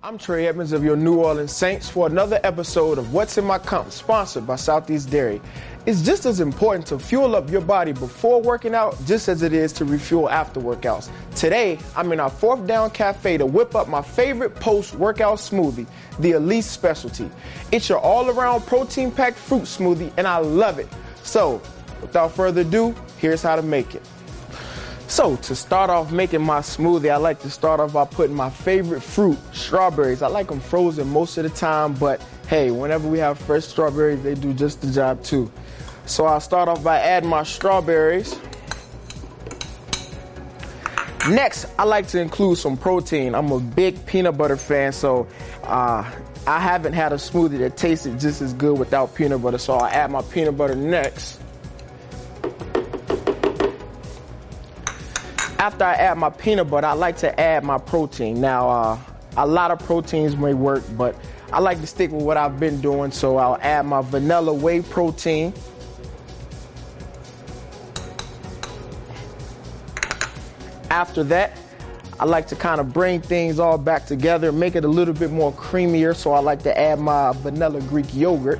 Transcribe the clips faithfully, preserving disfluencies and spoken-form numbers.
I'm Trey Edmonds of your New Orleans Saints for another episode of What's in My Cup, sponsored by Southeast Dairy. It's just as important to fuel up your body before working out just as it is to refuel after workouts. Today, I'm in our Fourth Down Cafe to whip up my favorite post-workout smoothie, the Elite Specialty. It's your all-around protein-packed fruit smoothie, and I love it. So, without further ado, here's how to make it. So, to start off making my smoothie, I like to start off by putting my favorite fruit, strawberries. I like them frozen most of the time, but hey, whenever we have fresh strawberries, they do just the job too. So I'll start off by adding my strawberries. Next, I like to include some protein. I'm a big peanut butter fan, so uh, I haven't had a smoothie that tasted just as good without peanut butter, so I'll add my peanut butter next. After I add my peanut butter, I like to add my protein. Now, uh, a lot of proteins may work, but I like to stick with what I've been doing, so I'll add my vanilla whey protein. After that, I like to kind of bring things all back together, make it a little bit more creamier, so I like to add my vanilla Greek yogurt.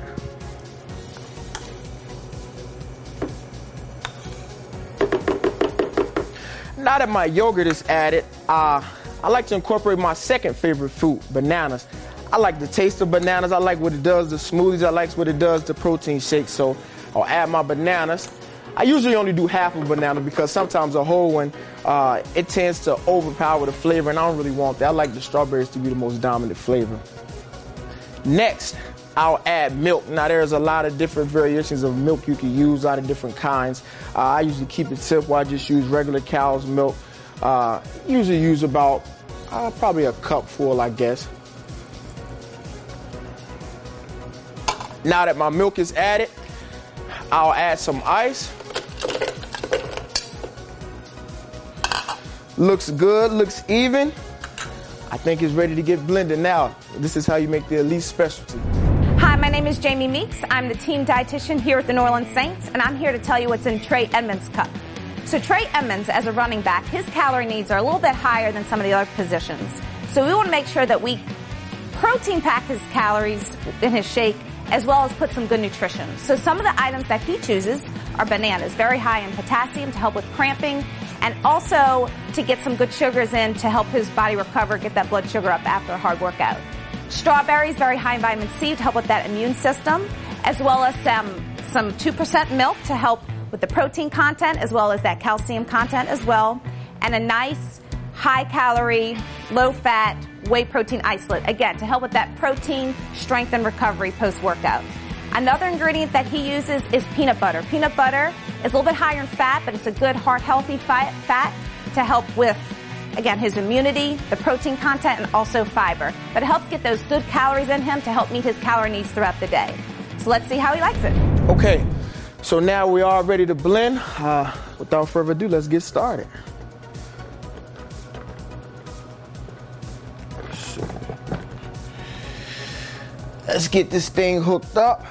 Now that my yogurt is added, uh, I like to incorporate my second favorite fruit, bananas. I like the taste of bananas. I like what it does to smoothies. I like what it does to protein shakes. So I'll add my bananas. I usually only do half a banana because sometimes a whole one, uh, it tends to overpower the flavor, and I don't really want that. I like the strawberries to be the most dominant flavor. Next, I'll add milk. Now, there's a lot of different variations of milk you can use, a lot of different kinds. Uh, I usually keep it simple. I just use regular cow's milk. Uh, usually use about uh, probably a cup full, I guess. Now that my milk is added, I'll add some ice. Looks good, looks even. I think it's ready to get blended now. This is how you make the Elite Specialty. Hi, my name is Jamie Meeks. I'm the team dietitian here at the New Orleans Saints, and I'm here to tell you what's in Trey Edmonds' cup. So Trey Edmonds, as a running back, his calorie needs are a little bit higher than some of the other positions. So we want to make sure that we protein pack his calories in his shake, as well as put some good nutrition. So some of the items that he chooses are bananas, very high in potassium to help with cramping, and also to get some good sugars in to help his body recover, get that blood sugar up after a hard workout. Strawberries, very high in vitamin C to help with that immune system, as well as some, some two percent milk to help with the protein content, as well as that calcium content as well, and a nice high-calorie, low-fat whey protein isolate, again, to help with that protein strength and recovery post-workout. Another ingredient that he uses is peanut butter. Peanut butter is a little bit higher in fat, but it's a good heart-healthy fat to help with, again, his immunity, the protein content, and also fiber. But it helps get those good calories in him to help meet his calorie needs throughout the day. So let's see how he likes it. Okay, so now we are ready to blend. Uh, without further ado, let's get started. So, let's get this thing hooked up.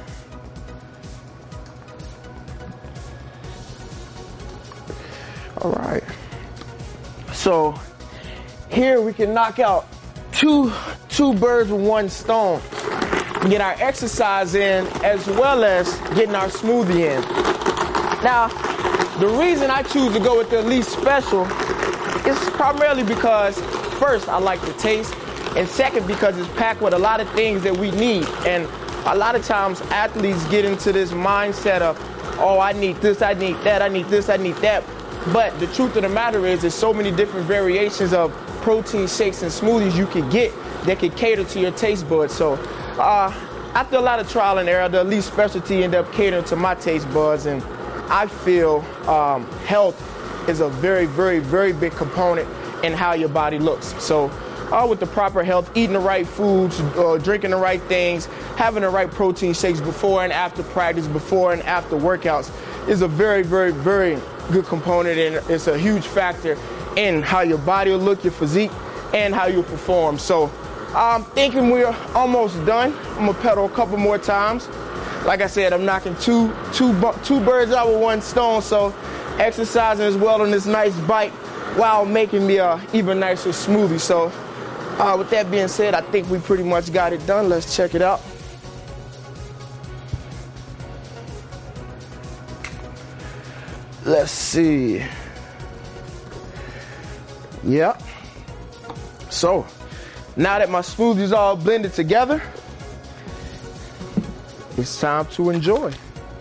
All right. So here we can knock out two, two birds with one stone. Get our exercise in as well as getting our smoothie in. Now, the reason I choose to go with the Elite Special is primarily because, first, I like the taste, and second, because it's packed with a lot of things that we need. And a lot of times athletes get into this mindset of, oh, I need this, I need that, I need this, I need that. But the truth of the matter is there's so many different variations of protein shakes and smoothies you can get that can cater to your taste buds. So uh, after a lot of trial and error, the Elite Specialty ended up catering to my taste buds, and I feel um, health is a very, very, very big component in how your body looks. So uh, with the proper health, eating the right foods, uh, drinking the right things, having the right protein shakes before and after practice, before and after workouts is a very, very, very good component, and it's a huge factor in how your body will look, your physique, and how you'll perform. So I'm thinking we're almost done. I'm gonna pedal a couple more times. Like I said, I'm knocking two, two, two birds out with one stone, so exercising as well on this nice bite while making me a even nicer smoothie. So Uh, with that being said, I think we pretty much got it done. Let's check it out. Let's see. Yep. So, now that my smoothie's all blended together, it's time to enjoy.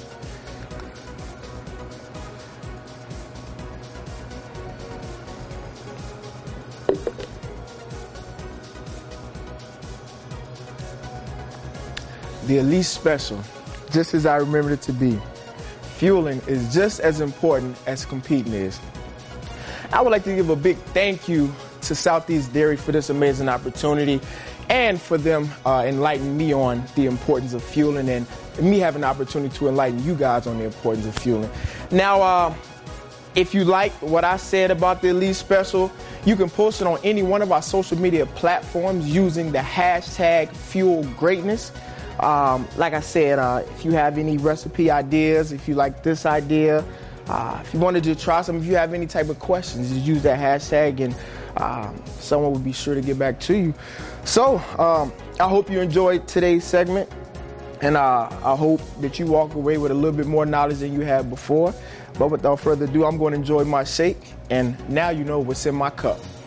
The Elite Special, just as I remembered it to be. Fueling is just as important as competing is. I would like to give a big thank you to Southeast Dairy for this amazing opportunity and for them uh, enlightening me on the importance of fueling and me having the opportunity to enlighten you guys on the importance of fueling. Now, uh, if you like what I said about the Elite Special, you can post it on any one of our social media platforms using the hashtag FuelGreatness. Um, like I said, uh, if you have any recipe ideas, if you like this idea, uh, if you wanted to try some, if you have any type of questions, just use that hashtag and um, someone will be sure to get back to you. So um, I hope you enjoyed today's segment, and uh, I hope that you walk away with a little bit more knowledge than you had before. But without further ado, I'm going to enjoy my shake, and now you know what's in my cup.